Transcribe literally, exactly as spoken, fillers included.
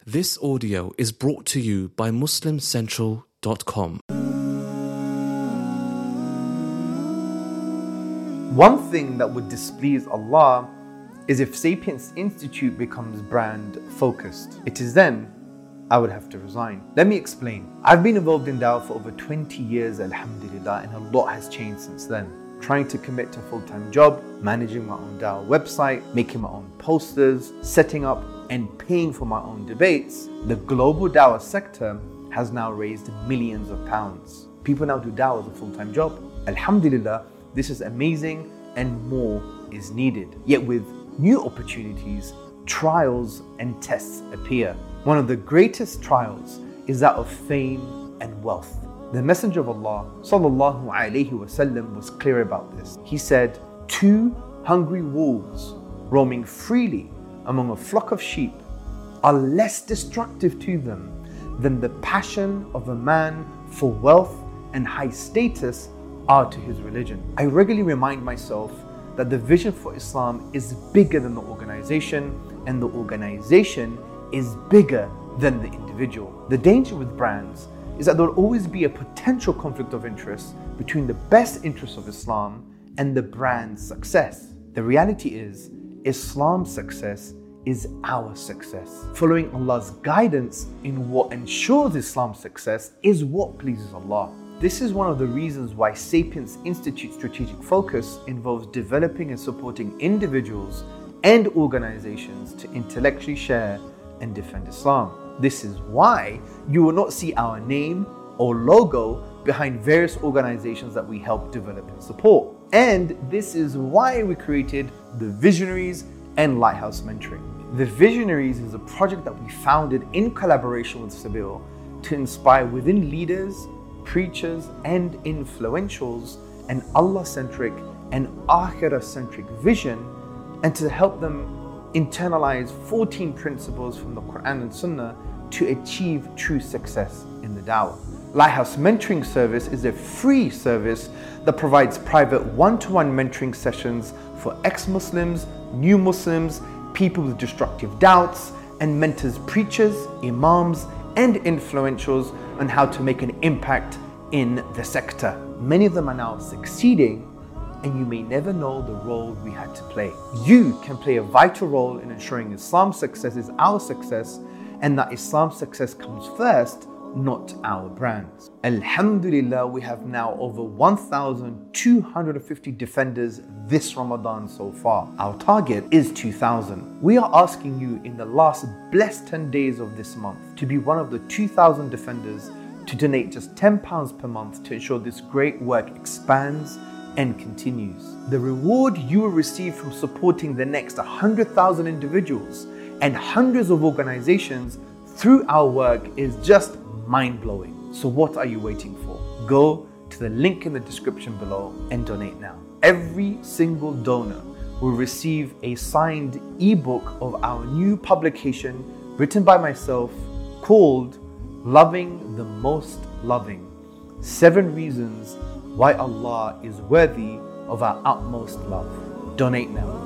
This audio is brought to you by Muslim Central dot com. One thing that would displease Allah is if Sapience Institute becomes brand focused. It is then I would have to resign. Let me explain. I've been involved in Dawah for over twenty years, alhamdulillah, and a lot has changed since then. Trying to commit to a full-time job, managing my own Dawah website, making my own posters, setting up and paying for my own debates, the global Dawah sector has now raised millions of pounds. People now do Dawah as a full-time job. Alhamdulillah, this is amazing and more is needed. Yet with new opportunities, trials and tests appear. One of the greatest trials is that of fame and wealth. The Messenger of Allah sallallahu alaihi wasallam was clear about this. He said, two hungry wolves roaming freely among a flock of sheep are less destructive to them than the passion of a man for wealth and high status are to his religion. I regularly remind myself that the vision for Islam is bigger than the organization, and the organization is bigger than the individual. The danger with brands is that there will always be a potential conflict of interest between the best interests of Islam and the brand's success. The reality is, Islam's success is our success. Following Allah's guidance in what ensures Islam's success is what pleases Allah. This is one of the reasons why Sapience Institute's strategic focus involves developing and supporting individuals and organizations to intellectually share and defend Islam. This is why you will not see our name or logo behind various organizations that we help develop and support. And this is why we created the Visionaries and Lighthouse Mentoring. The Visionaries is a project that we founded in collaboration with Sabil to inspire within leaders, preachers and influentials an Allah-centric and Akhirah-centric vision, and to help them internalize fourteen principles from the Quran and Sunnah to achieve true success in the Dawah. Lighthouse Mentoring Service is a free service that provides private one-to-one mentoring sessions for ex-Muslims, new Muslims, people with destructive doubts, and mentors preachers, imams, and influentials on how to make an impact in the sector. Many of them are now succeeding, and you may never know the role we had to play. You can play a vital role in ensuring Islam's success is our success, and that Islam's success comes first, not our brands. Alhamdulillah, we have now over one thousand two hundred fifty defenders this Ramadan so far. Our target is two thousand. We are asking you in the last blessed ten days of this month to be one of the two thousand defenders, to donate just ten pounds per month to ensure this great work expands and continues. The reward you will receive from supporting the next one hundred thousand individuals and hundreds of organizations through our work is just mind-blowing. So what are you waiting for? Go to the link in the description below and donate now. Every single donor will receive a signed ebook of our new publication written by myself called Loving the Most Loving. Seven reasons why Allah is worthy of our utmost love. Donate now.